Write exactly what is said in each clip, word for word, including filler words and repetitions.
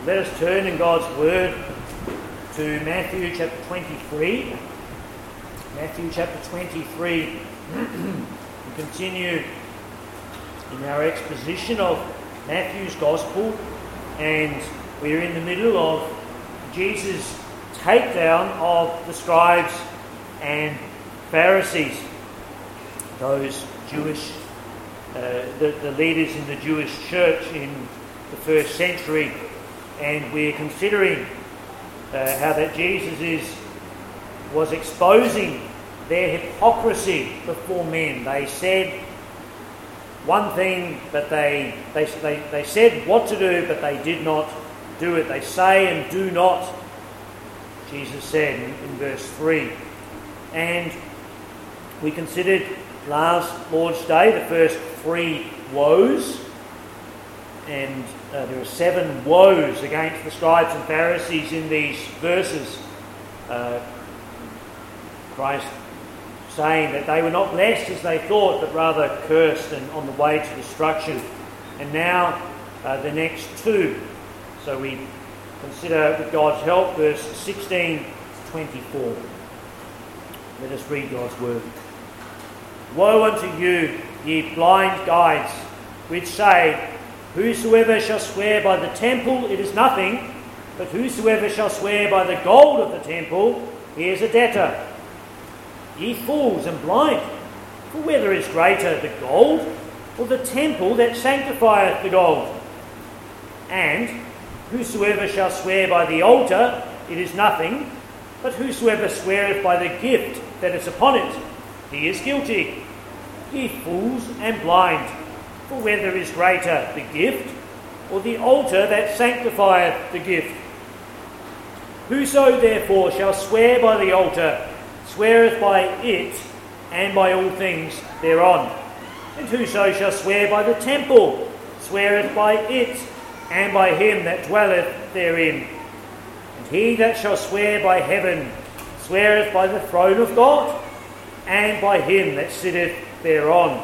Let us turn in God's Word to Matthew chapter twenty-three. Matthew chapter twenty-three. We continue in our exposition of Matthew's Gospel, and we are in the middle of Jesus' takedown of the scribes and Pharisees, those Jewish, uh, the, the leaders in the Jewish church in the first century. And we're considering uh, how that Jesus is was exposing their hypocrisy before men. They said one thing, but they, they they they said what to do, but they did not do it. They say and do not, Jesus said in, in verse three. And we considered last Lord's Day the first three woes. And uh, there are seven woes against the scribes and Pharisees in these verses. Uh, Christ saying that they were not blessed as they thought, but rather cursed and on the way to destruction. And now uh, the next two. So we consider, with God's help, verse sixteen to twenty-four. Let us read God's word. Woe unto you, ye blind guides, which say, Whosoever shall swear by the temple, it is nothing, but whosoever shall swear by the gold of the temple, he is a debtor. Ye fools and blind, for whether is greater, the gold or the temple that sanctifieth the gold? And whosoever shall swear by the altar, it is nothing, but whosoever sweareth by the gift that is upon it, he is guilty. Ye fools and blind, for whether is greater, the gift or the altar that sanctifieth the gift? Whoso therefore shall swear by the altar, sweareth by it and by all things thereon. And whoso shall swear by the temple, sweareth by it and by him that dwelleth therein. And he that shall swear by heaven, sweareth by the throne of God and by him that sitteth thereon.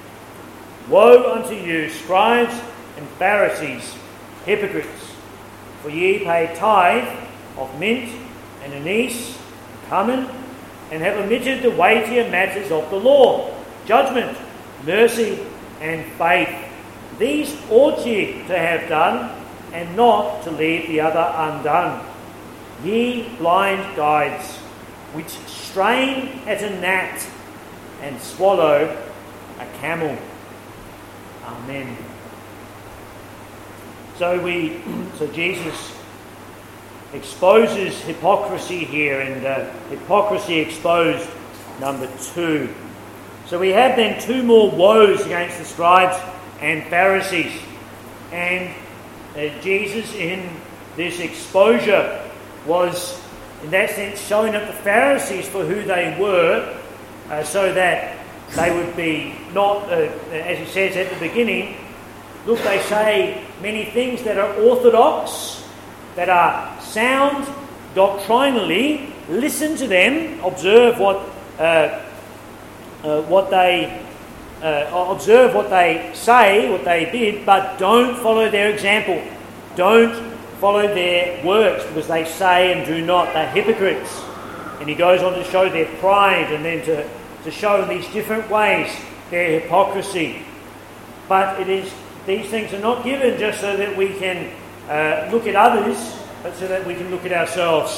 Woe unto you, scribes and Pharisees, hypocrites! For ye pay tithe of mint and anise and cumin, and have omitted the weightier matters of the law, judgment, mercy, and faith. These ought ye to have done, and not to leave the other undone. Ye blind guides, which strain at a gnat and swallow a camel. Amen. So we, so Jesus exposes hypocrisy here, and uh, hypocrisy exposed, number two. So we have then two more woes against the scribes and Pharisees, and uh, Jesus in this exposure was, in that sense, showing up the Pharisees for who they were, uh, so that they would be not, uh, as he says at the beginning, look, they say many things that are orthodox, that are sound doctrinally. Listen to them, observe what uh, uh, what they uh, observe what they say, what they bid, but don't follow their example. Don't follow their works, because they say and do not. They're hypocrites. And he goes on to show their pride, and then to to show in these different ways their hypocrisy. But it is these things are not given just so that we can uh, look at others, but so that we can look at ourselves.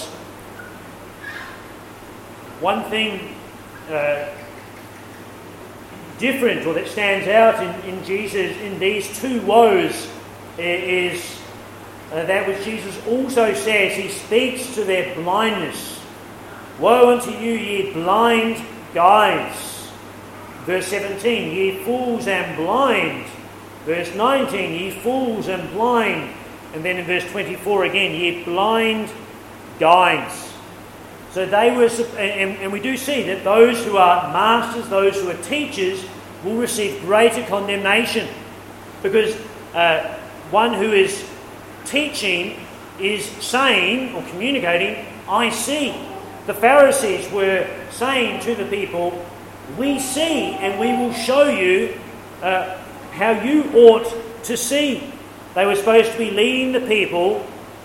One thing uh, different, or that stands out in, in Jesus, in these two woes, is uh, that which Jesus also says. He speaks to their blindness. Woe unto you, ye blind guides. Verse seventeen, ye fools and blind. Verse nineteen, ye fools and blind. And then in verse twenty-four again, ye blind guides. So they were, and, and we do see that those who are masters, those who are teachers, will receive greater condemnation, because uh, one who is teaching is saying or communicating, I see. The Pharisees were saying to the people, we see, and we will show you uh, how you ought to see. They were supposed to be leading the people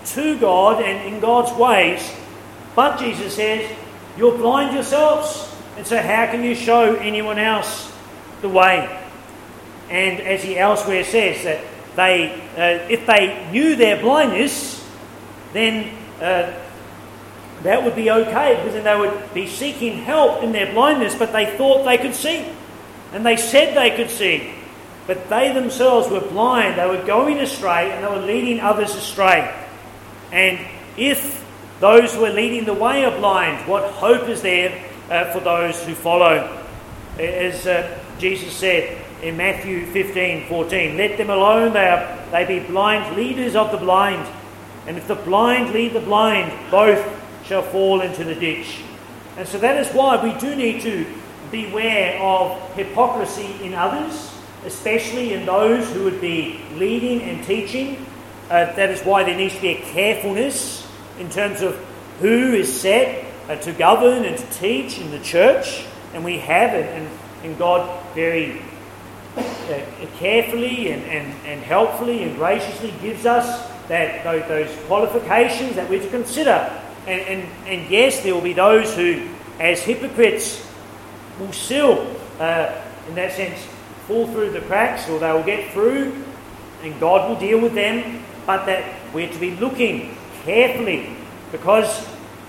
to God and in God's ways. But Jesus says, you're blind yourselves. And so how can you show anyone else the way? And as he elsewhere says, that they, uh, if they knew their blindness, then uh, that would be okay, because then they would be seeking help in their blindness, but they thought they could see. And they said they could see. But they themselves were blind. They were going astray, and they were leading others astray. And if those who are leading the way are blind, what hope is there uh, for those who follow? As uh, Jesus said in Matthew fifteen fourteen, let them alone, they, are, they be blind leaders of the blind. And if the blind lead the blind, both shall fall into the ditch. And so that is why we do need to beware of hypocrisy in others, especially in those who would be leading and teaching. Uh, that is why there needs to be a carefulness in terms of who is set uh, to govern and to teach in the church. And we have it, and, and God very uh, carefully and, and, and helpfully and graciously gives us that those, those qualifications that we're to consider. And, and, and yes, there will be those who, as hypocrites, will still, uh, in that sense, fall through the cracks, or they will get through, and God will deal with them. But that we're to be looking carefully, because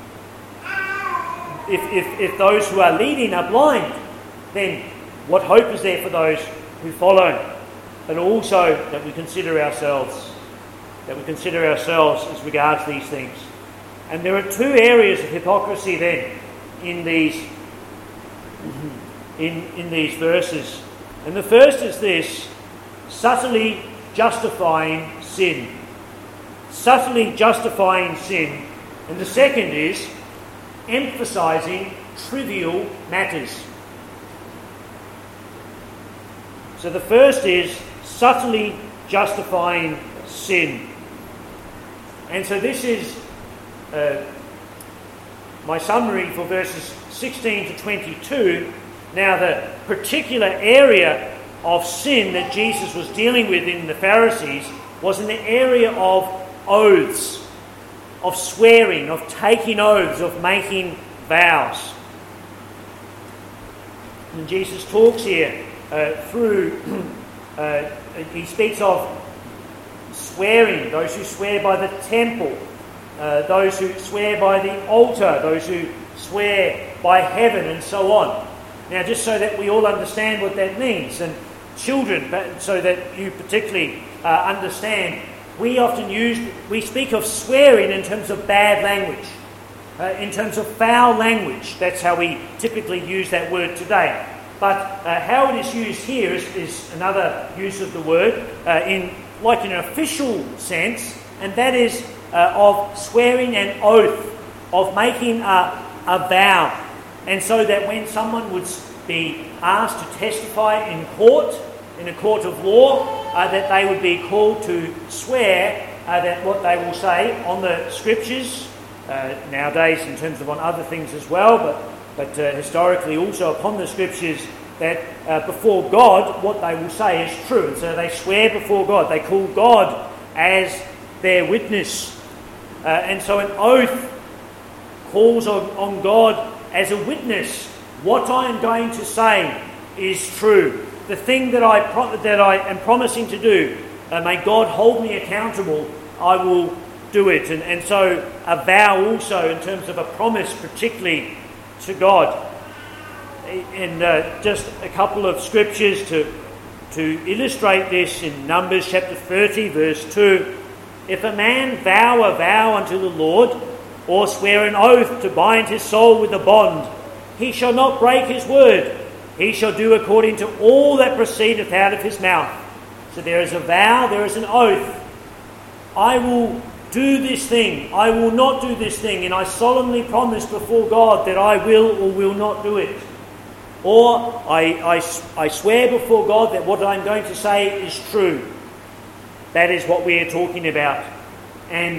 if, if, if those who are leading are blind, then what hope is there for those who follow? But also that we consider ourselves, that we consider ourselves as regards these things. And there are two areas of hypocrisy then in these in, in these verses. And the first is this: subtly justifying sin. Subtly justifying sin. And the second is emphasizing trivial matters. So the first is subtly justifying sin. And so this is uh, my summary for verses sixteen to twenty-two. Now, the particular area of sin that Jesus was dealing with in the Pharisees was in the area of oaths, of swearing, of taking oaths, of making vows. And Jesus talks here uh, through, uh, he speaks of swearing, those who swear by the temple, uh, those who swear by the altar, those who swear by heaven, and so on. Now, just so that we all understand what that means, and children, so that you particularly uh, understand, we often use, we speak of swearing in terms of bad language, uh, in terms of foul language. That's how we typically use that word today. But uh, how it is used here is, is another use of the word uh, in like in an official sense, and that is uh, of swearing an oath, of making a, a vow. And so that when someone would be asked to testify in court, in a court of law, uh, that they would be called to swear uh, that what they will say on the scriptures, uh, nowadays in terms of on other things as well, but, but uh, historically also upon the scriptures, that uh, before God what they will say is true. And so they swear before God. They call God as their witness. Uh, and so an oath calls on, on God as a witness. What I am going to say is true. The thing that I pro- that I am promising to do, uh, may God hold me accountable, I will do it. And, and so a vow also in terms of a promise, particularly to God. And uh, just a couple of scriptures to, to illustrate this in Numbers chapter thirty, verse two. If a man vow a vow unto the Lord, or swear an oath to bind his soul with a bond, he shall not break his word. He shall do according to all that proceedeth out of his mouth. So there is a vow, there is an oath. I will do this thing, I will not do this thing, and I solemnly promise before God that I will or will not do it. Or I, I, I swear before God that what I'm going to say is true. That is what we are talking about. And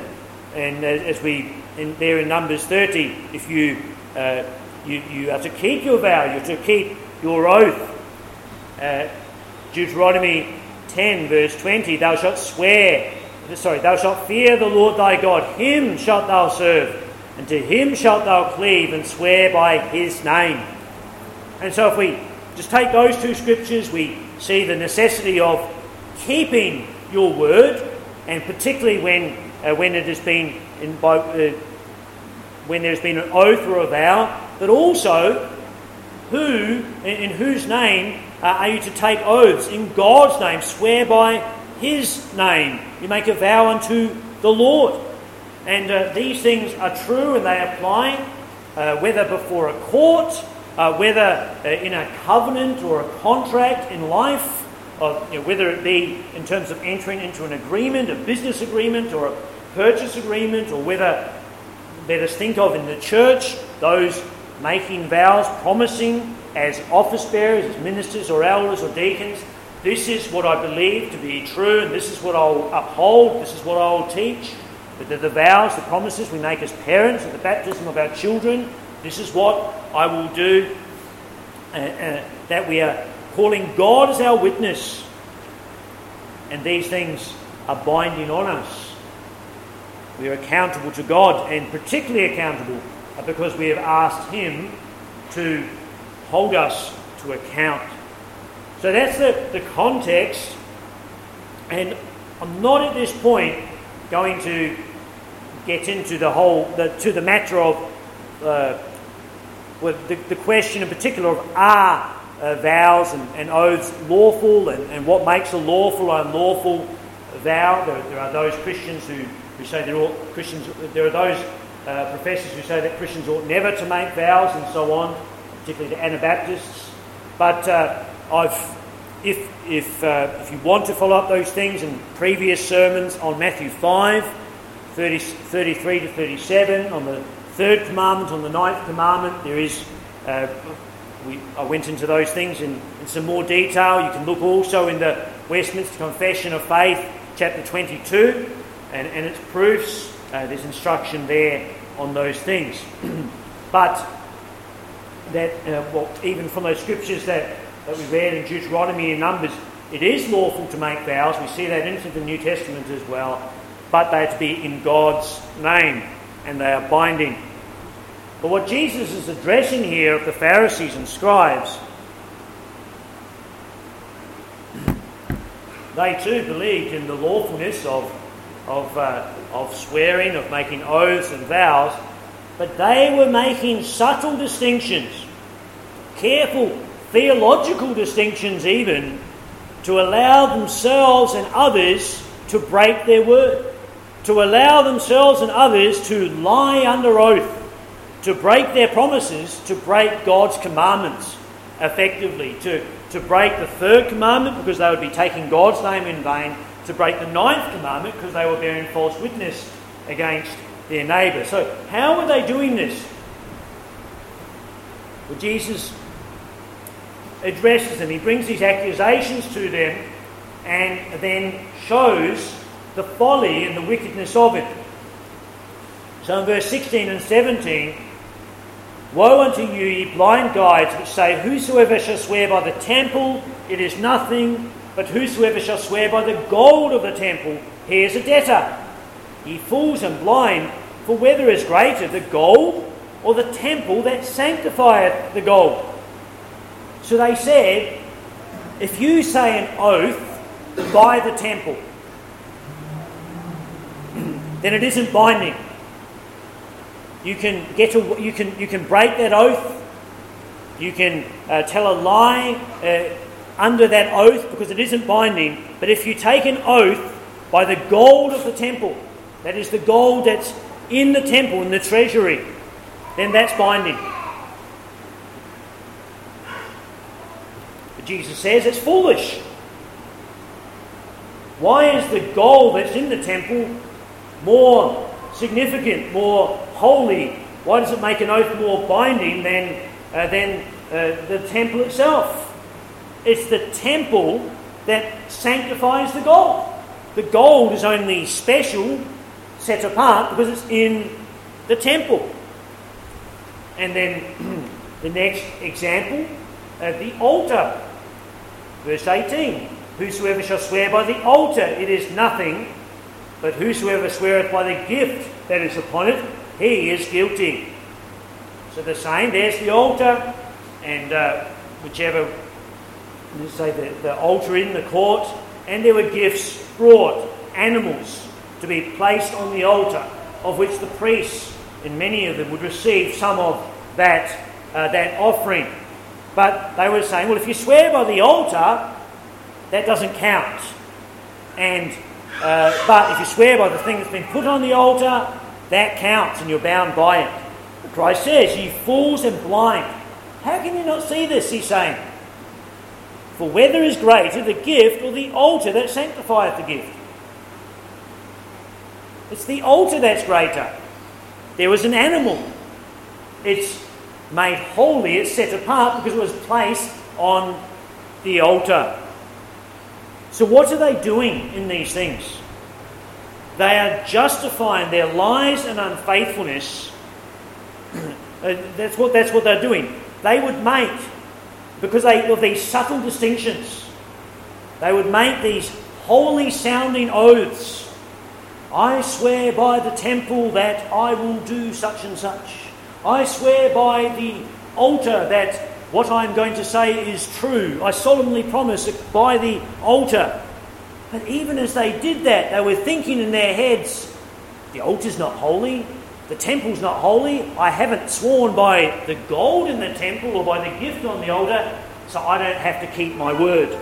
and as we in there in Numbers thirty, if you uh, you you are to keep your vow, you're to keep your oath. Uh, Deuteronomy ten, verse twenty: Thou shalt swear sorry, thou shalt fear the Lord thy God, him shalt thou serve, and to him shalt thou cleave and swear by his name. And so if we just take those two scriptures, we see the necessity of keeping your word, and particularly when uh, when it has been in, by, uh, when there's been an oath or a vow, but also who in, in whose name uh, are you to take oaths? In God's name, swear by his name. You make a vow unto the Lord. And uh, these things are true and they apply, uh, whether before a court, uh, whether uh, in a covenant or a contract in life, or, you know, whether it be in terms of entering into an agreement, a business agreement or a purchase agreement, or whether, let us think of in the church, those making vows, promising as office bearers, as ministers or elders or deacons, this is what I believe to be true, and this is what I'll uphold, this is what I'll teach. But the, the vows, the promises we make as parents at the baptism of our children, this is what I will do, uh, uh, that we are calling God as our witness. And these things are binding on us. We are accountable to God, and particularly accountable because we have asked him to hold us to account. So that's the, the context, and I'm not at this point going to get into the whole, the, to the matter of uh, well, the, the question in particular of are uh, vows and, and oaths lawful, and, and what makes a lawful or unlawful vow. There, there are those Christians who, who say they're all Christians. There are those uh, professors who say that Christians ought never to make vows and so on, particularly the Anabaptists. But uh, I've, if if uh, if you want to follow up those things in previous sermons on Matthew five, thirty, thirty-three to thirty-seven, on the third commandment, on the ninth commandment, there is. Uh, we, I went into those things in, in some more detail. You can look also in the Westminster Confession of Faith, chapter twenty-two, and, and its proofs. Uh, there's instruction there on those things. But that, uh, well, even from those scriptures that, that we read in Deuteronomy and Numbers, it is lawful to make vows. We see that into the New Testament as well. But they are to be in God's name, and they are binding. But what Jesus is addressing here of the Pharisees and scribes, they too believed in the lawfulness of of uh, of swearing, of making oaths and vows, but they were making subtle distinctions, careful theological distinctions even, to allow themselves and others to break their word, to allow themselves and others to lie under oath, to break their promises, to break God's commandments effectively, to, to break the third commandment because they would be taking God's name in vain, to break the ninth commandment because they were bearing false witness against their neighbour. So how were they doing this? Well, Jesus addresses them. He brings these accusations to them and then shows the folly and the wickedness of it. So in verse sixteen and seventeen, woe unto you, ye blind guides, which say, whosoever shall swear by the temple, it is nothing, but whosoever shall swear by the gold of the temple, he is a debtor. Ye fools and blind, for whether is greater, the gold or the temple that sanctifieth the gold? So they said, if you say an oath by the temple, then it isn't binding. You can get a, you can you can break that oath. You can uh, tell a lie uh, under that oath because it isn't binding. But if you take an oath by the gold of the temple, that is the gold that's in the temple, in the treasury, then that's binding. But Jesus says it's foolish. Why is the gold that's in the temple more significant, more holy? Why does it make an oath more binding than, uh, than uh, the temple itself? It's the temple that sanctifies the gold. The gold is only special, set apart, because it's in the temple. And then the next example, uh, the altar. Verse eighteen, whosoever shall swear by the altar, it is nothing, But whosoever sweareth by the gift that is upon it, he is guilty. So the same, there's the altar, and uh, whichever, let's say the, the altar in the court, and there were gifts brought, animals, to be placed on the altar, of which the priests, and many of them, would receive some of that, uh, that offering. But they were saying, well, if you swear by the altar, that doesn't count. And uh, but if you swear by the thing that's been put on the altar, that counts, and you're bound by it. But Christ says, ye fools and blind, how can you not see this, he's saying? For whether is greater, the gift or the altar that sanctifieth the gift? It's the altar that's greater. There was an animal. It's made holy, it's set apart because it was placed on the altar. So what are they doing in these things? They are justifying their lies and unfaithfulness. that's what that's what they're doing. They would make, because they of these subtle distinctions, they would make these holy sounding oaths. I swear by the temple that I will do such and such. I swear by the altar that what I'm going to say is true. I solemnly promise it by the altar. But even as they did that, they were thinking in their heads, the altar's not holy, the temple's not holy, I haven't sworn by the gold in the temple or by the gift on the altar, so I don't have to keep my word.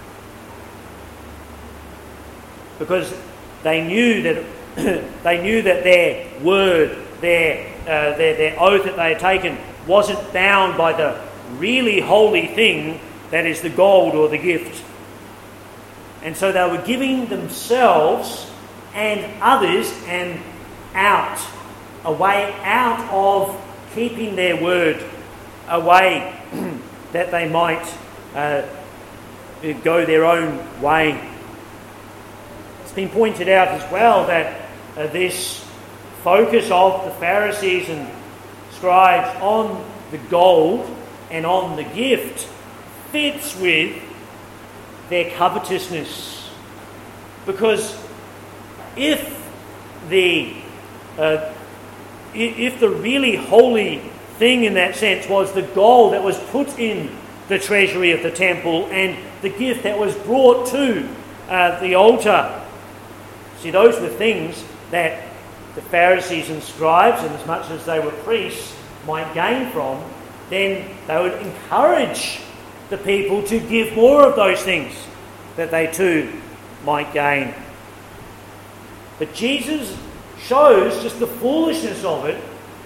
Because they knew that they knew that their word, their, uh, their their oath that they had taken, wasn't bound by the really holy thing that is the gold or the gift. And so they were giving themselves and others an out, a way out of keeping their word, a way that they might uh, go their own way. It's been pointed out as well that uh, this focus of the Pharisees and scribes on the gold and on the gift fits with their covetousness. Because if the uh, if the really holy thing in that sense was the gold that was put in the treasury of the temple and the gift that was brought to uh, the altar, see, those were things that the Pharisees and scribes, and as much as they were priests, might gain from, then they would encourage the people to give more of those things that they too might gain. But Jesus shows just the foolishness of it,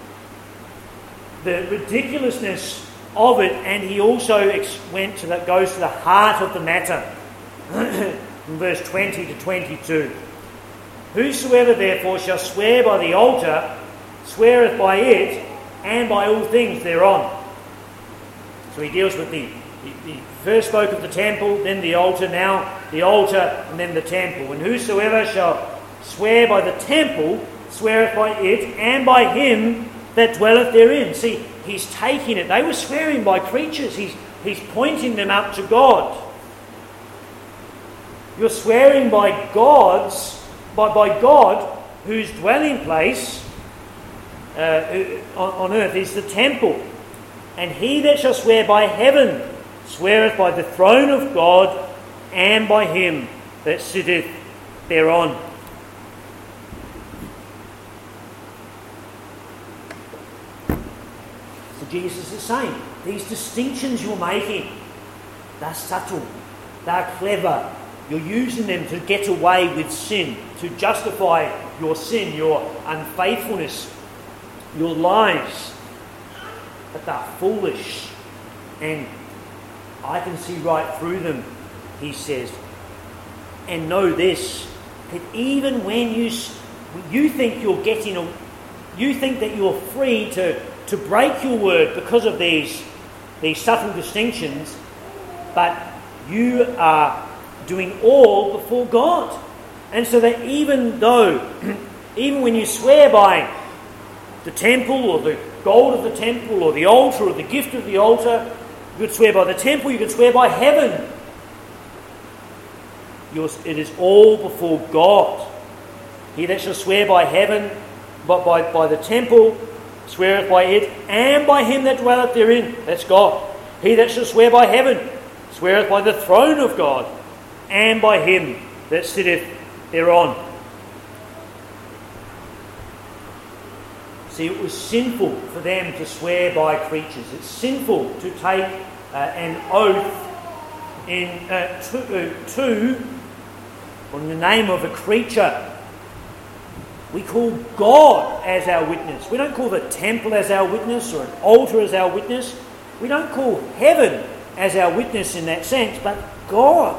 the ridiculousness of it, and he also ex- went to that goes to the heart of the matter. In verse twenty to twenty-two. Whosoever therefore shall swear by the altar, sweareth by it, and by all things thereon. So he deals with the, the, the first spoke of the temple, then the altar, now the altar, and then the temple. And whosoever shall swear by the temple, sweareth by it, and by him that dwelleth therein. See, he's taking it. They were swearing by creatures. He's, he's pointing them up to God. You're swearing by God's, by, by God, whose dwelling place uh, on, on earth is the temple. And he that shall swear by heaven sweareth by the throne of God and by him that sitteth thereon. So Jesus is saying, these distinctions you're making, they're subtle, they're clever. You're using them to get away with sin, to justify your sin, your unfaithfulness, your lies. But they're foolish, and I can see right through them, he says. And know this, that even when you you think you're getting, a, you think that you're free to, to break your word because of these, these subtle distinctions, but you are doing all before God. And so that even though, even when you swear by the temple or the gold of the temple or the altar or the gift of the altar, you could swear by the temple, you could swear by heaven. You're, it is all before God. He that shall swear by heaven, by, by, by the temple, sweareth by it, and by him that dwelleth therein. That's God. He that shall swear by heaven, sweareth by the throne of God, and by him that sitteth thereon. See, it was sinful for them to swear by creatures. It's sinful to take uh, an oath in uh, to, uh, to, or in the name of a creature. We call God as our witness. We don't call the temple as our witness or an altar as our witness. We don't call heaven as our witness in that sense, but God.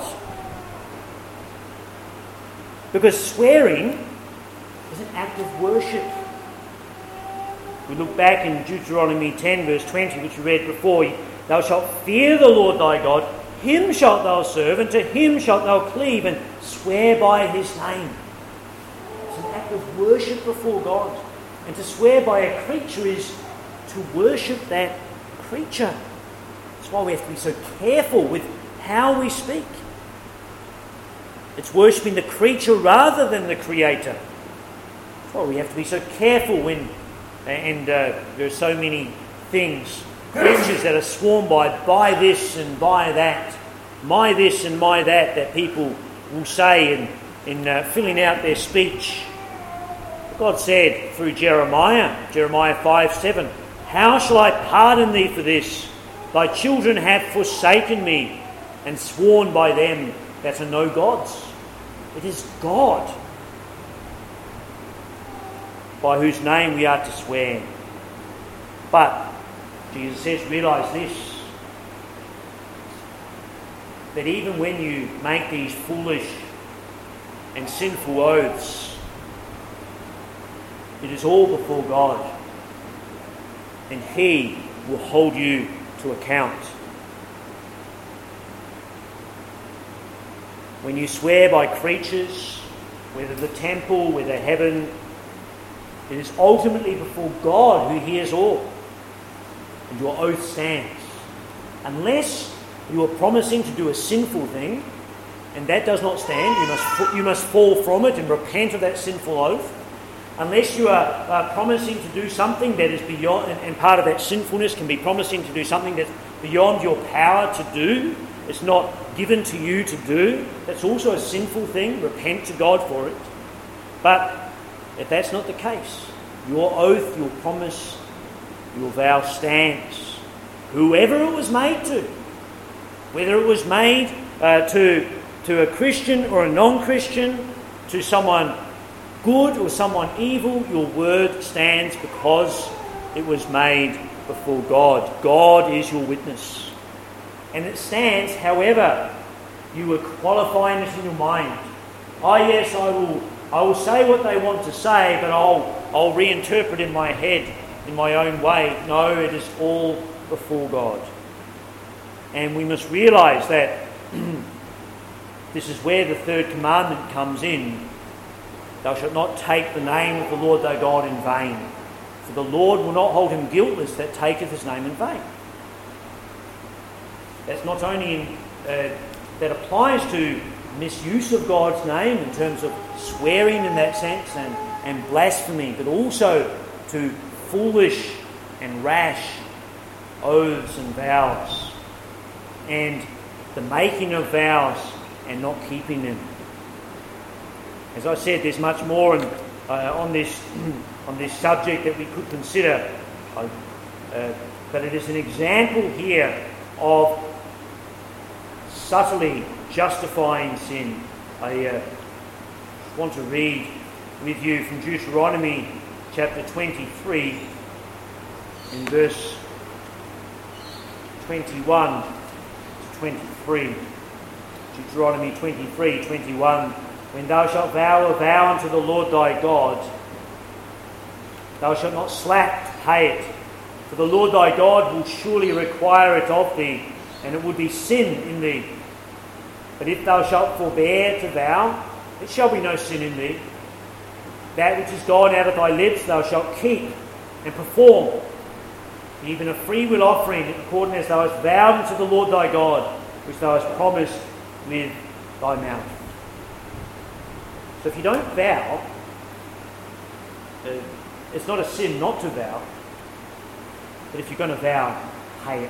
Because swearing is an act of worship. We look back in Deuteronomy ten verse twenty, which we read before. Thou shalt fear the Lord thy God, him shalt thou serve, and to him shalt thou cleave, and swear by his name. It's an act of worship before God. And to swear by a creature is to worship that creature. That's why we have to be so careful with how we speak. It's worshipping the creature rather than the Creator. That's why we have to be so careful when, and uh, there are so many things, creatures that are sworn by, by this and by that, my this and my that, that people will say in, in uh, filling out their speech. God said through Jeremiah, Jeremiah five seven, how shall I pardon thee for this? Thy children have forsaken me and sworn by them that are no gods. It is God by whose name we are to swear. But Jesus says, realise this, that even when you make these foolish and sinful oaths, it is all before God, and He will hold you to account. When you swear by creatures, whether the temple, whether heaven, it is ultimately before God who hears all, and your oath stands. Unless you are promising to do a sinful thing, and that does not stand, you must you must fall from it and repent of that sinful oath. Unless you are uh, promising to do something that is beyond, and, and part of that sinfulness can be promising to do something that's beyond your power to do, it's not given to you to do, that's also a sinful thing. Repent to God for it. But if that's not the case, your oath, your promise, your vow stands. Whoever it was made to, whether it was made uh, to, to a Christian or a non-Christian, to someone good or someone evil, your word stands because it was made before God. God is your witness. And it stands however you were qualifying it in your mind. Ah, yes, I will I will say what they want to say, but I'll I'll reinterpret in my head in my own way. No, it is all before God. And we must realise that this is where the third commandment comes in. Thou shalt not take the name of the Lord thy God in vain, for the Lord will not hold him guiltless that taketh his name in vain. That's not only in, uh, that applies to misuse of God's name in terms of swearing in that sense and, and blasphemy, but also to foolish and rash oaths and vows, and the making of vows and not keeping them. As I said, there's much more in, uh, on this on this subject that we could consider, uh, but it is an example here of subtly justifying sin. I uh, want to read with you from Deuteronomy chapter twenty-three in verse twenty-one to twenty-three. Deuteronomy twenty-three, twenty-one. When thou shalt vow a vow unto the Lord thy God, thou shalt not slack to pay it, for the Lord thy God will surely require it of thee, and it would be sin in thee. But if thou shalt forbear to vow, it shall be no sin in thee. That which is gone out of thy lips thou shalt keep and perform, even a freewill offering, according as thou hast vowed unto the Lord thy God, which thou hast promised with thy mouth. So if you don't vow, uh, it's not a sin not to vow, but if you're going to vow, pay it.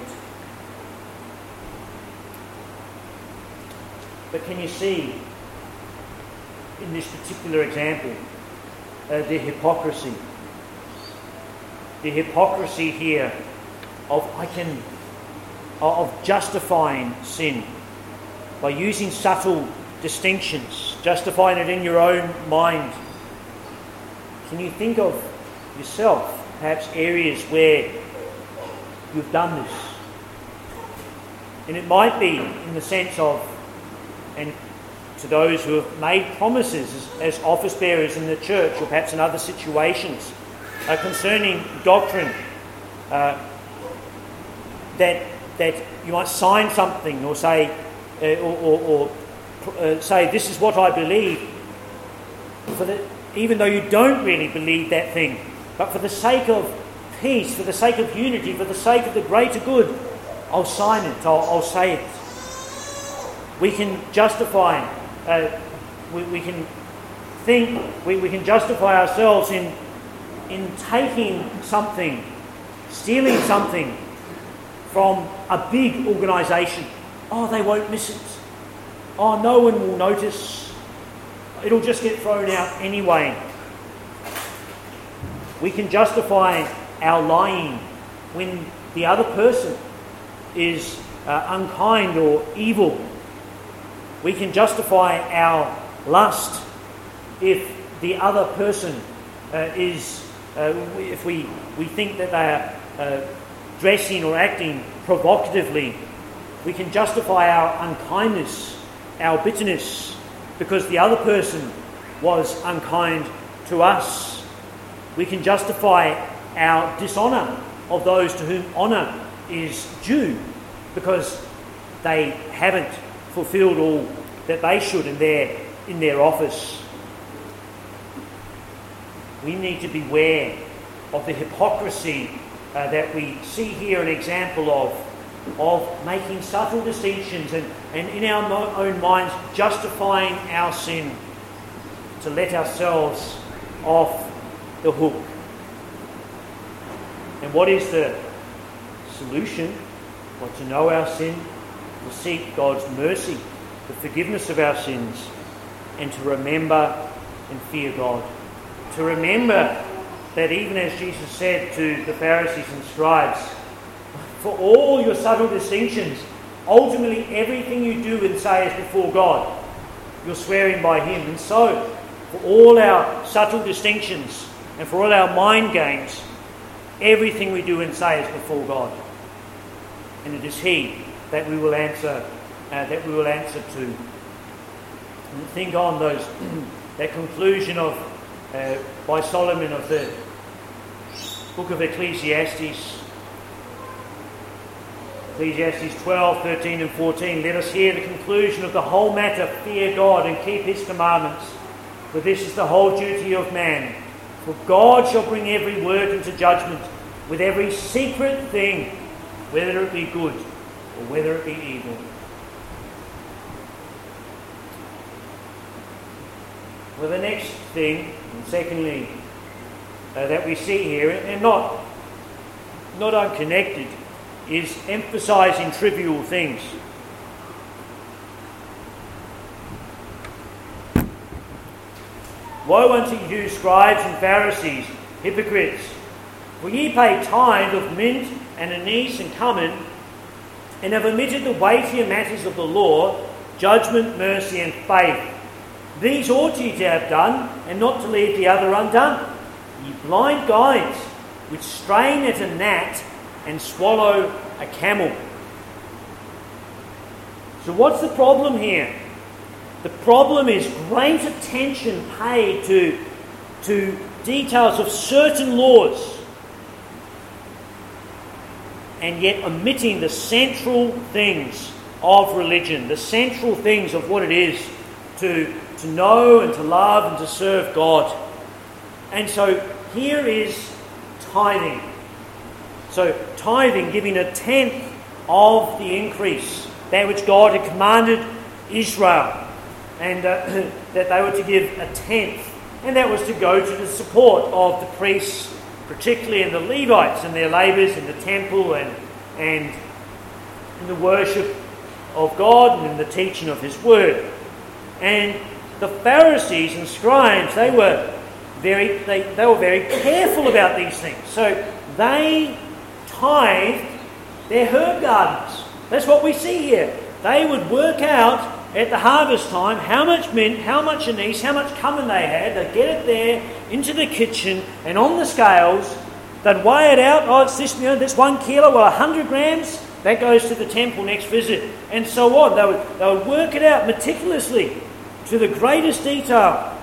But can you see in this particular example uh, the hypocrisy? The hypocrisy here of I can of justifying sin by using subtle distinctions, justifying it in your own mind. Can you think of yourself, perhaps areas where you've done this? And it might be in the sense of, and to those who have made promises as, as office bearers in the church, or perhaps in other situations, uh, concerning doctrine, uh, that that you might sign something or say, uh, or, or, or uh, say, this is what I believe, for the, even though you don't really believe that thing, but for the sake of peace, for the sake of unity, for the sake of the greater good, I'll sign it, I'll, I'll say it. We can justify, uh, we, we can think, we, we can justify ourselves in in taking something, stealing something from a big organisation. Oh, they won't miss it. Oh, no one will notice. It'll just get thrown out anyway. We can justify our lying when the other person is uh, unkind or evil. We can justify our lust if the other person uh, is, uh, if we, we think that they are uh, dressing or acting provocatively. We can justify our unkindness, our bitterness, because the other person was unkind to us. We can justify our dishonour of those to whom honour is due, because they haven't fulfilled all that they should in their in their office. We need to beware of the hypocrisy uh, that we see here an example of, of making subtle distinctions and, and in our mo- own minds justifying our sin to let ourselves off the hook. And what is the solution? Well, to know our sin, to seek God's mercy, the forgiveness of our sins, and to remember and fear God. To remember that even as Jesus said to the Pharisees and scribes, for all your subtle distinctions, ultimately everything you do and say is before God. You're swearing by Him. And so, for all our subtle distinctions and for all our mind games, everything we do and say is before God. And it is He that we will answer, uh, that we will answer to. And think on those that conclusion of uh, by Solomon of the book of Ecclesiastes. Ecclesiastes twelve, thirteen and fourteen. Let us hear the conclusion of the whole matter. Fear God and keep His commandments, for this is the whole duty of man. For God shall bring every work into judgment with every secret thing, whether it be good or whether it be evil. Well, the next thing, and secondly, uh, that we see here, and not, not unconnected, is emphasising trivial things. Woe unto you, scribes and Pharisees, hypocrites! For ye pay tithe of mint and anise and cumin, and have omitted the weightier matters of the law, judgment, mercy, and faith. These ought ye to have done, and not to leave the other undone. Ye blind guides, which strain at a gnat and swallow a camel. So what's the problem here? The problem is great attention paid to, to details of certain laws, and yet omitting the central things of religion, the central things of what it is to, to know and to love and to serve God. And so here is tithing. So tithing, giving a tenth of the increase, that which God had commanded Israel, and uh, that they were to give a tenth and that was to go to the support of the priests, particularly in the Levites and their labours in the temple and, and in the worship of God and in the teaching of His Word. And the Pharisees and scribes, they were very they, they were very careful about these things. So they tithed their herb gardens. That's what we see here. They would work out at the harvest time how much mint, how much anise, how much cumin they had. They'd get it there into the kitchen, and on the scales, they'd weigh it out. Oh, it's this, you know, this one kilo, well, one hundred grams. That goes to the temple next visit, and so on. They would, they would work it out meticulously to the greatest detail.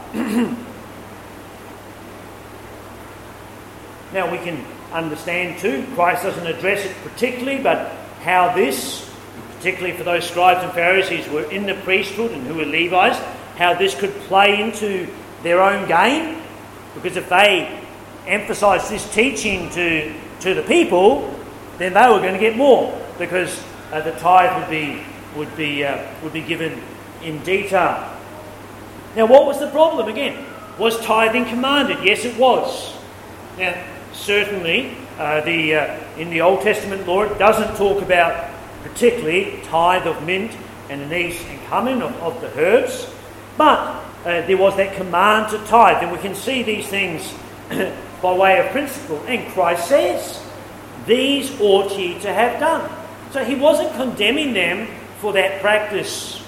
Now we can understand too, Christ doesn't address it particularly, but how this, particularly for those scribes and Pharisees who were in the priesthood and who were Levites, how this could play into their own gain. Because if they emphasised this teaching to, to the people, then they were going to get more, because uh, the tithe would be would be uh, would be given in detail. Now, what was the problem again? Was tithing commanded? Yes, it was. Now, certainly, uh, the uh, in the Old Testament law, it doesn't talk about particularly tithe of mint and anise and cumin, of, of the herbs, but uh, there was that command to tithe, and we can see these things by way of principle. And Christ says, "These ought ye to have done." So He wasn't condemning them for that practice.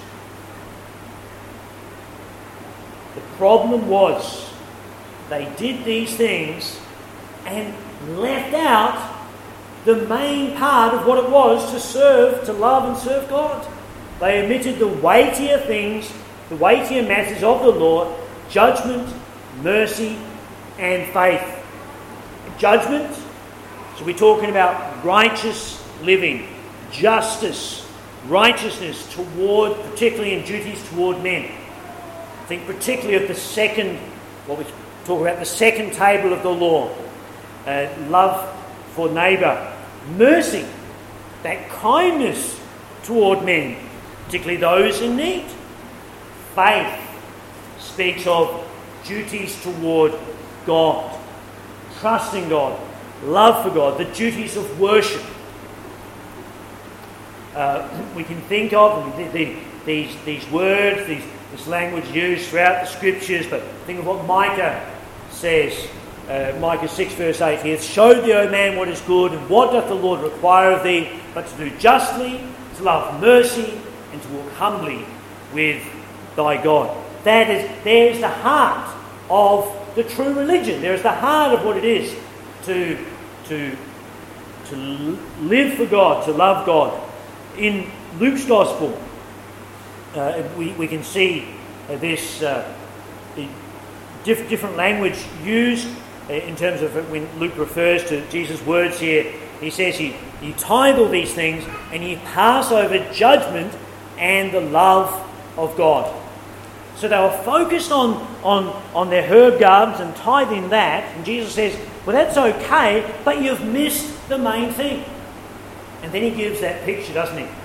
The problem was they did these things and left out the main part of what it was to serve, to love and serve God. They omitted the weightier things, the weightier matters of the law: judgment, mercy, and faith. Judgment, so we're talking about righteous living, justice, righteousness toward, particularly in duties toward men. Think particularly of the second, what we talk about, the second table of the law. Uh, love for neighbour. Mercy, that kindness toward men, particularly those in need. Faith speaks of duties toward God, trusting God, love for God, the duties of worship. Uh, we can think of the, the, these these words, these, this language used throughout the Scriptures, but think of what Micah says. Uh, Micah six verse eight, "He hath showed thee, O man, what is good, and what doth the Lord require of thee, but to do justly, to love mercy, and to walk humbly with thy God." That is, there is the heart of the true religion. There is the heart of what it is to to to live for God, to love God. In Luke's Gospel, uh, we we can see uh, this uh, the diff- different language used uh, in terms of when Luke refers to Jesus' words here. He says, "Ye ye tithe all these things, and ye pass over judgment and the love of God." So they were focused on, on, on their herb gardens and tithing that. And Jesus says, well, that's okay, but you've missed the main thing. And then He gives that picture, doesn't He?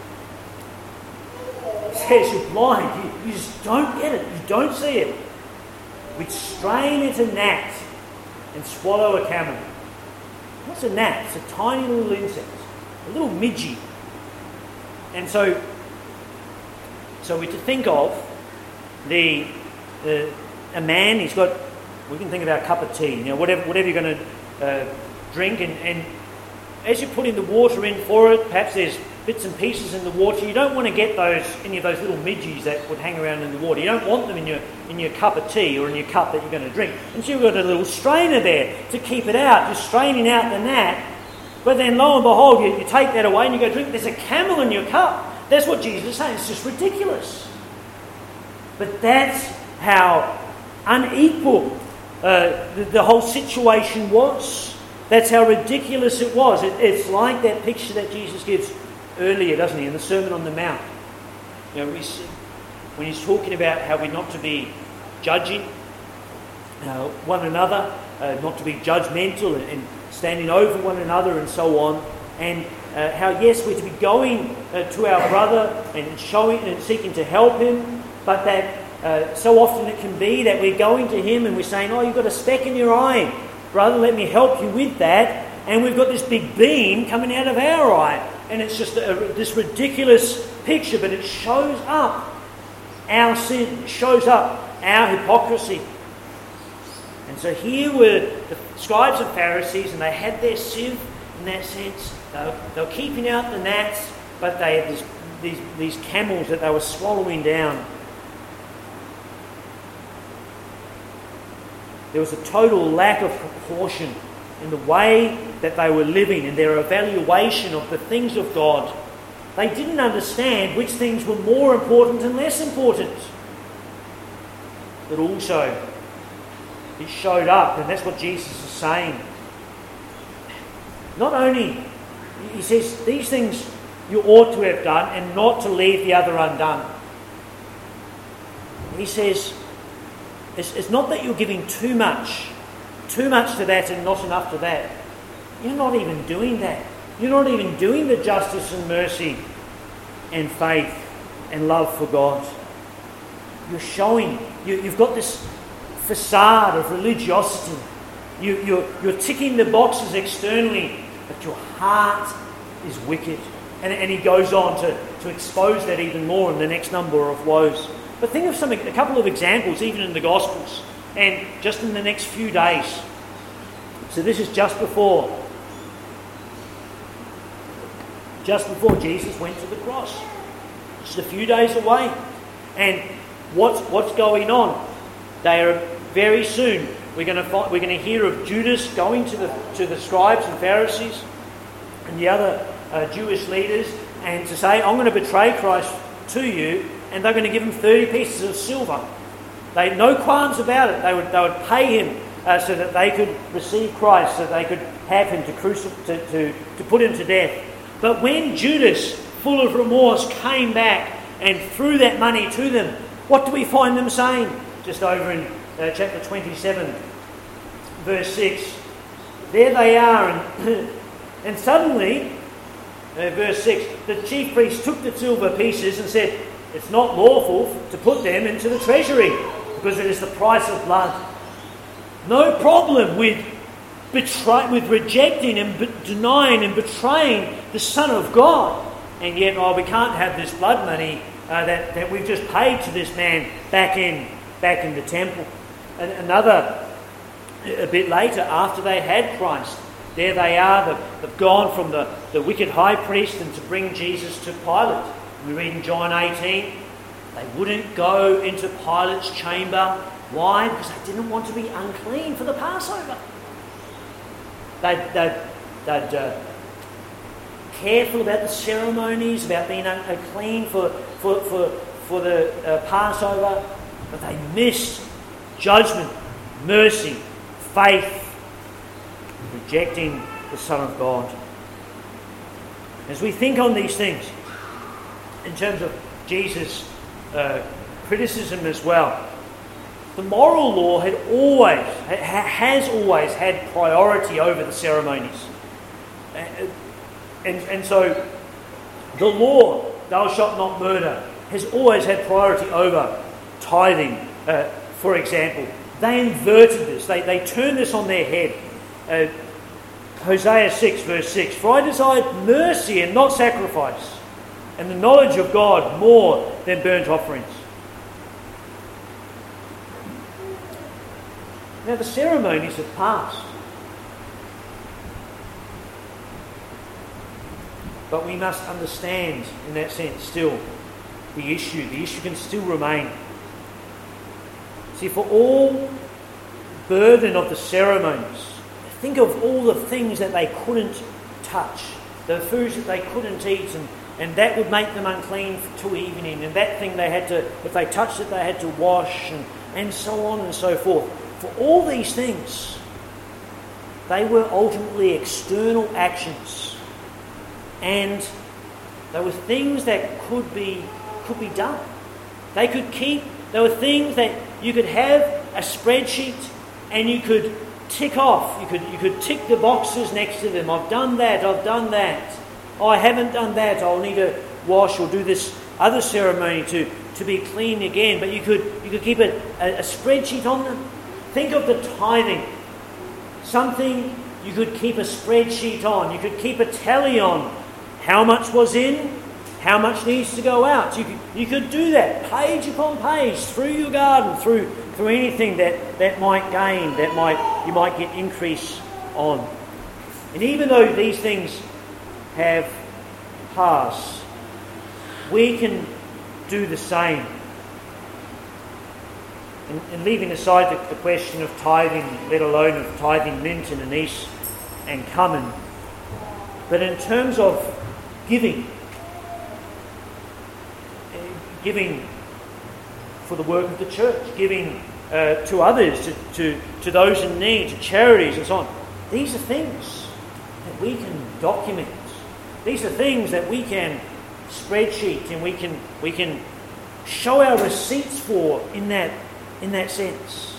He says, you're blind. You, you just don't get it. You don't see it. We'd strain at a gnat and swallow a camel. What's a gnat? It's a tiny little insect. A little midgie. And so, so we're to think of The, the a man, he's got, we can think about a cup of tea, you know, whatever whatever you're going to uh, drink, and, and as you're putting the water in for it, perhaps there's bits and pieces in the water. You don't want to get those any of those little midges that would hang around in the water. You don't want them in your in your cup of tea or in your cup that you're going to drink. And so you've got a little strainer there to keep it out, just straining out the gnat. But then lo and behold, you, you take that away and you go drink. There's a camel in your cup. That's what Jesus is saying. It's just ridiculous. But that's how unequal uh, the, the whole situation was. That's how ridiculous it was. It, it's like that picture that Jesus gives earlier, doesn't He, in the Sermon on the Mount. You know, we, when He's talking about how we're not to be judging uh, one another, uh, not to be judgmental and, and standing over one another and so on, and uh, how, yes, we're to be going uh, to our brother and showing and seeking to help him, but that Uh, so often it can be that we're going to Him and we're saying, oh, you've got a speck in your eye. Brother, let me help you with that. And we've got this big beam coming out of our eye. And it's just a, this ridiculous picture, but it shows up our sin. It shows up our hypocrisy. And so here were the scribes and Pharisees, and they had their sieve in that sense. They were, they were keeping out the gnats, but they had this, these, these camels that they were swallowing down. There was a total lack of proportion in the way that they were living and their evaluation of the things of God. They didn't understand which things were more important and less important. But also, it showed up, and that's what Jesus is saying. Not only, he says, these things you ought to have done and not to leave the other undone. He says, it's, it's not that you're giving too much, too much to that and not enough to that. You're not even doing that. You're not even doing the justice and mercy and faith and love for God. You're showing, you, you've got this facade of religiosity. You, you're, you're ticking the boxes externally, but your heart is wicked. And, and he goes on to, to expose that even more in the next number of woes. But think of something, a couple of examples, even in the Gospels, and just in the next few days. So this is just before, just before Jesus went to the cross. Just a few days away. And what's what's going on? They are very soon. We're going to find, we're going to hear of Judas going to the to the scribes and Pharisees and the other uh, Jewish leaders, and to say, "I'm going to betray Christ to you," and they're going to give him thirty pieces of silver. They had no qualms about it. They would they would pay him uh, so that they could receive Christ, so they could have him to crucify to, to to put him to death. But when Judas, full of remorse, came back and threw that money to them, what do we find them saying? Just over in uh, chapter twenty-seven, verse six. There they are, and, and suddenly, uh, verse six, the chief priest took the silver pieces and said, "It's not lawful to put them into the treasury, because it is the price of blood." No problem with betray, with rejecting and be- denying and betraying the Son of God. And yet, oh, we can't have this blood money uh, that, that we've just paid to this man back in back in the temple. And another, a bit later, after they had Christ, there they are, they've gone from the, the wicked high priest and to bring Jesus to Pilate. We read in John eighteen, they wouldn't go into Pilate's chamber. Why? Because they didn't want to be unclean for the Passover. They'd, they'd, they'd uh, careful about the ceremonies, about being unclean for, for, for, for the uh, Passover, but they missed judgment, mercy, faith, rejecting the Son of God. As we think on these things, in terms of Jesus' uh, criticism as well, the moral law had always, has always had priority over the ceremonies. And, and so the law, thou shalt not murder, has always had priority over tithing, uh, for example. They inverted this. They, they turned this on their head. Uh, Hosea six, verse six, "For I desired mercy and not sacrifice, and the knowledge of God more than burnt offerings." Now the ceremonies have passed. But we must understand, in that sense, still, the issue. The issue can still remain. See, for all burden of the ceremonies, think of all the things that they couldn't touch, the foods that they couldn't eat, and, and that would make them unclean till evening, and that thing they had to, if they touched it, they had to wash, and, and so on and so forth. For all these things, they were ultimately external actions. And they were things that could be could be done. They could keep, there were things that you could have a spreadsheet and you could tick off. You could you could tick the boxes next to them. I've done that, I've done that. Oh, I haven't done that. I'll need to wash or do this other ceremony to, to be clean again, but you could you could keep a, a, a spreadsheet on them. Think of the tithing. Something you could keep a spreadsheet on. You could keep a tally on how much was in, how much needs to go out. You could, you could do that page upon page through your garden, through through anything that, that might gain, that might you might get increase on. And even though these things have passed, we can do the same. And, and leaving aside the, the question of tithing, let alone of tithing mint and anise and cumin, but in terms of giving, giving for the work of the church, giving uh, to others, to, to, to those in need, to charities and so on, these are things that we can document. These are things that we can spreadsheet and we can we can show our receipts for in that in that sense.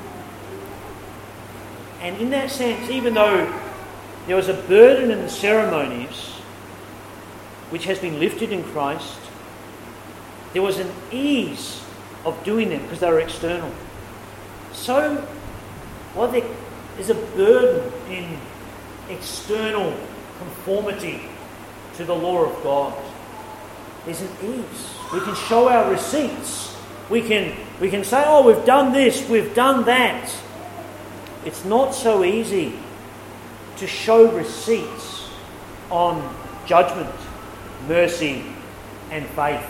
And in that sense, even though there was a burden in the ceremonies which has been lifted in Christ, there was an ease of doing them because they were external. So, while there is a burden in external conformity to the law of God, there's an ease. We can show our receipts. We can we can say, oh, we've done this, we've done that. It's not so easy to show receipts on judgment, mercy, and faith.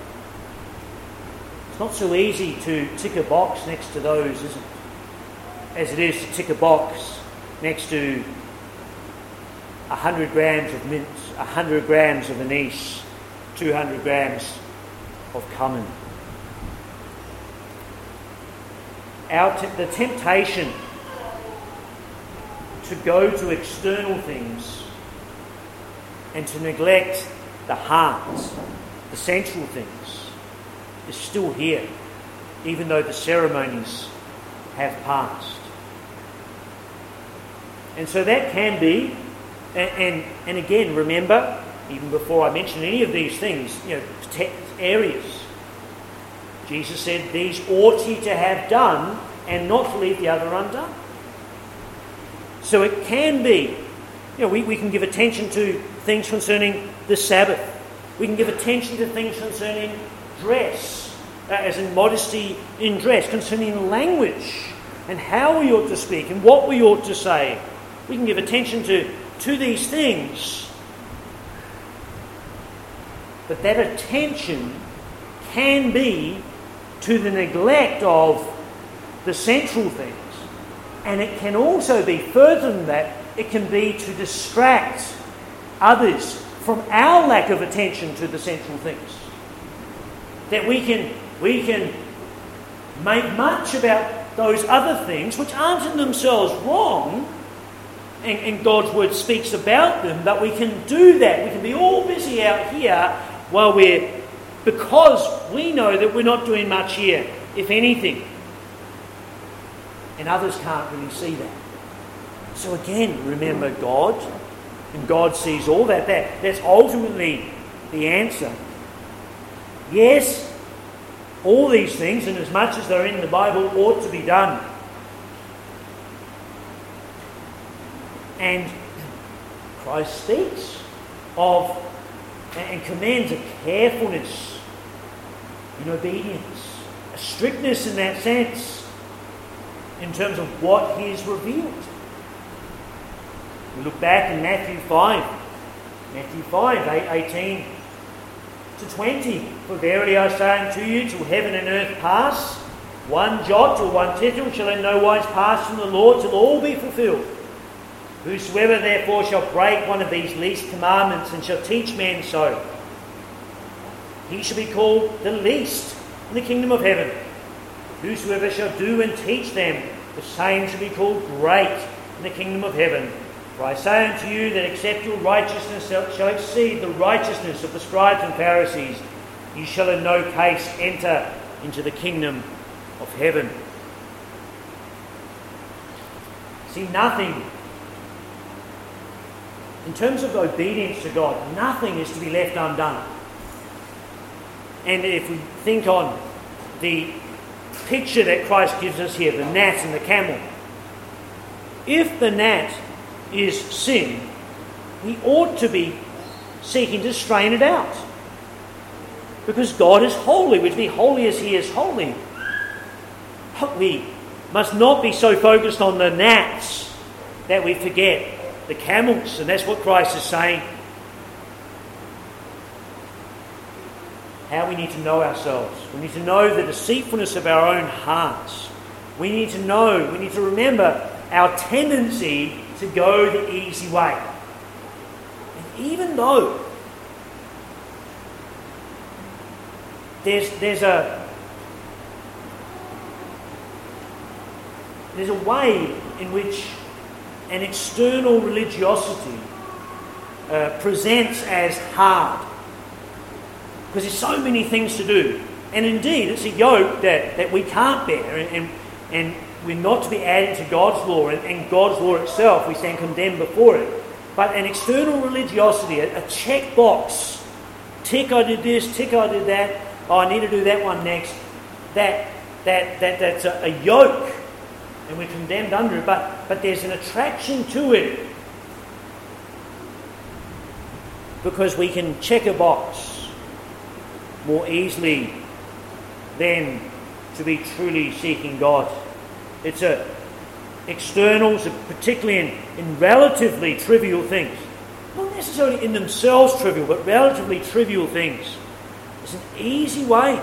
It's not so easy to tick a box next to those, is it? As it is to tick a box next to a hundred grams of mint, a hundred grams of anise, two hundred grams of cumin. Our t- the temptation to go to external things and to neglect the heart, the central things, is still here, even though the ceremonies have passed. And so that can be, and, and, and again, remember, even before I mention any of these things, you know, areas, Jesus said, these ought ye to have done, and not to leave the other undone. So it can be, you know, we, we can give attention to things concerning the Sabbath. We can give attention to things concerning dress, uh, as in modesty in dress, concerning language, and how we ought to speak, and what we ought to say. We can give attention to, to these things. But that attention can be to the neglect of the central things. And it can also be, further than that, it can be to distract others from our lack of attention to the central things. That we can, we can make much about those other things, which aren't in themselves wrong, and, and God's word speaks about them, but we can do that. We can be all busy out here while we're, because we know that we're not doing much here, if anything. And others can't really see that. So again, remember God, and God sees all that. that. That's ultimately the answer. Yes, all these things, and as much as they're in the Bible, ought to be done. And Christ speaks of and commands a carefulness in obedience, a strictness in that sense, in terms of what He has revealed. We look back in Matthew five, Matthew five, eighteen to twenty. For verily I say unto you, till heaven and earth pass, one jot or one tittle shall in no wise pass from the Lord, till all be fulfilled. Whosoever therefore shall break one of these least commandments and shall teach men so, he shall be called the least in the kingdom of heaven. Whosoever shall do and teach them, the same shall be called great in the kingdom of heaven. For I say unto you that except your righteousness shall exceed the righteousness of the scribes and Pharisees, you shall in no case enter into the kingdom of heaven. See, nothing, in terms of obedience to God, nothing is to be left undone. And if we think on the picture that Christ gives us here, the gnat and the camel, if the gnat is sin, we ought to be seeking to strain it out. Because God is holy, we to be holy as He is holy. But we must not be so focused on the gnats that we forget the camels. And that's what Christ is saying. How we need to know ourselves. We need to know the deceitfulness of our own hearts. We need to know, we need to remember our tendency to go the easy way. And even though there's there's a there's a way in which an external religiosity uh, presents as hard, because there's so many things to do, and indeed it's a yoke that, that we can't bear, and, and and we're not to be added to God's law, and, and God's law itself, we stand condemned before it. But an external religiosity, a, a check box, tick I did this, tick I did that, oh I need to do that one next, that that that that's a, a yoke, and we're condemned under it, but, but there's an attraction to it, because we can check a box more easily than to be truly seeking God. It's a externals, particularly in, in relatively trivial things. Not necessarily in themselves trivial, but relatively trivial things. It's an easy way.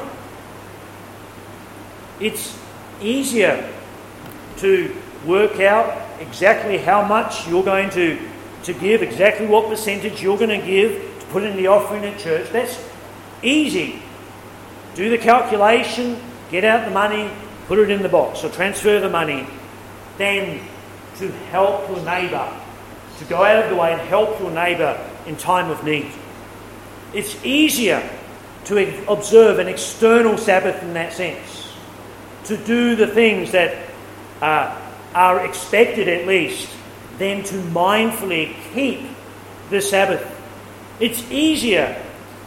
It's easier to work out exactly how much you're going to, to give, exactly what percentage you're going to give to put in the offering at church. That's easy. Do the calculation, get out the money, put it in the box, or transfer the money. Then to help your neighbour, to go out of the way and help your neighbour in time of need. It's easier to observe an external Sabbath in that sense, to do the things that uh, are expected at least, than to mindfully keep the Sabbath. It's easier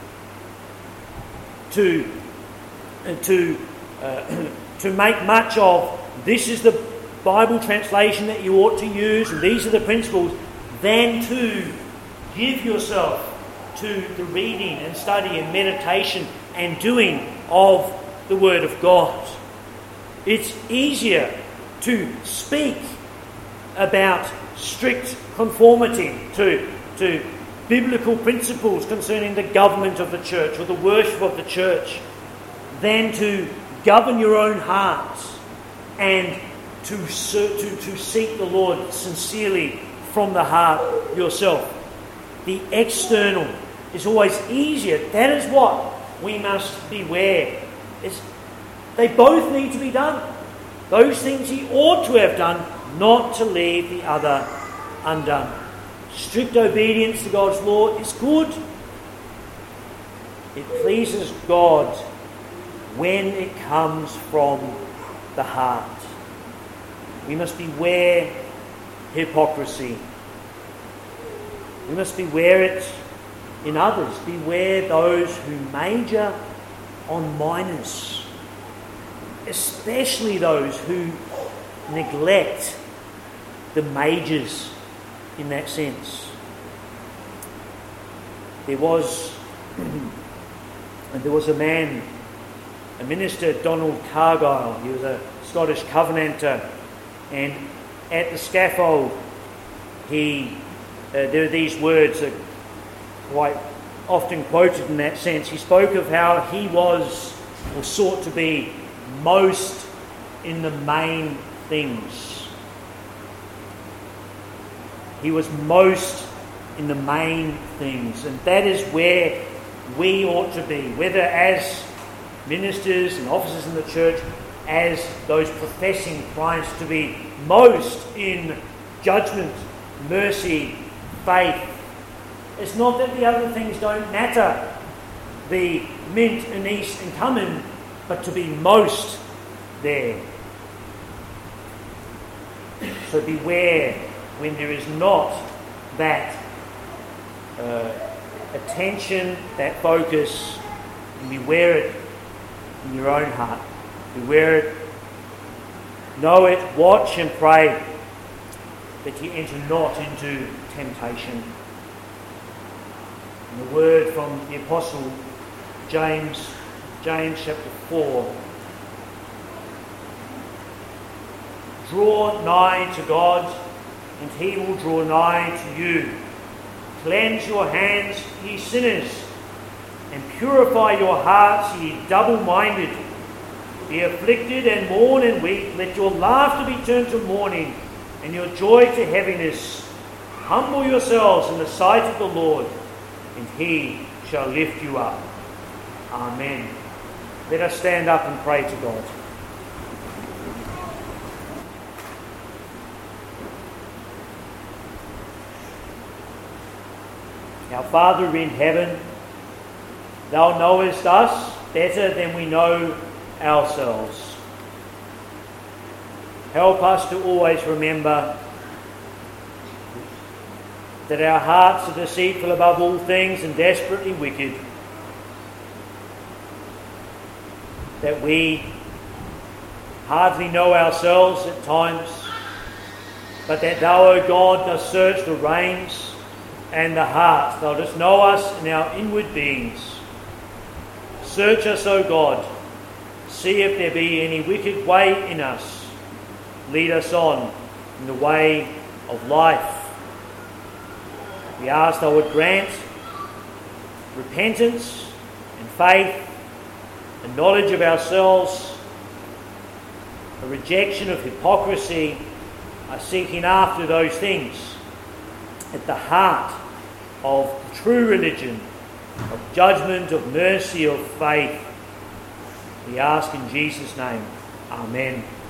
to to uh, to make much of this is the Bible translation that you ought to use, and these are the principles, than to give yourself to the reading and study and meditation and doing of the Word of God. It's easier to speak about strict conformity to, to biblical principles concerning the government of the church or the worship of the church than to govern your own hearts and to, to, to seek the Lord sincerely from the heart yourself. The external is always easier. That is what we must beware. It's, they both need to be done. Those things he ought to have done, not to leave the other undone. Strict obedience to God's law is good. It pleases God when it comes from the heart. We must beware hypocrisy. We must beware it in others. Beware those who major on minors, especially those who neglect the majors in that sense. There was there was a man, a minister, Donald Cargyle. He was a Scottish Covenanter, and at the scaffold, he uh, there are these words that are quite often quoted in that sense. He spoke of how he was, or sought to be, most in the main things. He was most in the main things, and that is where we ought to be, whether as ministers and officers in the church, as those professing Christ, to be most in judgment, mercy, faith. It's not that the other things don't matter, the mint, anise and cumin, but to be most there. So beware when there is not that uh, attention, that focus, and beware it in your own heart. Beware it, know it, watch and pray that ye enter not into temptation. And the word from the Apostle James, James chapter four. Draw nigh to God, and he will draw nigh to you. Cleanse your hands, ye sinners, and purify your hearts, ye double-minded. Be afflicted and mourn and weep. Let your laughter be turned to mourning, and your joy to heaviness. Humble yourselves in the sight of the Lord, and he shall lift you up. Amen. Let us stand up and pray to God. Our Father in heaven, thou knowest us better than we know ourselves. Help us to always remember that our hearts are deceitful above all things and desperately wicked, that we hardly know ourselves at times, but that thou, O God, dost search the reins and the heart. Thou dost know us in our inward beings. Search us, O God. See if there be any wicked way in us. Lead us on in the way of life. We ask thou would grant repentance and faith and knowledge of ourselves, a rejection of hypocrisy, a seeking after those things at the heart of true religion, of judgment, of mercy, of faith. We ask in Jesus' name. Amen.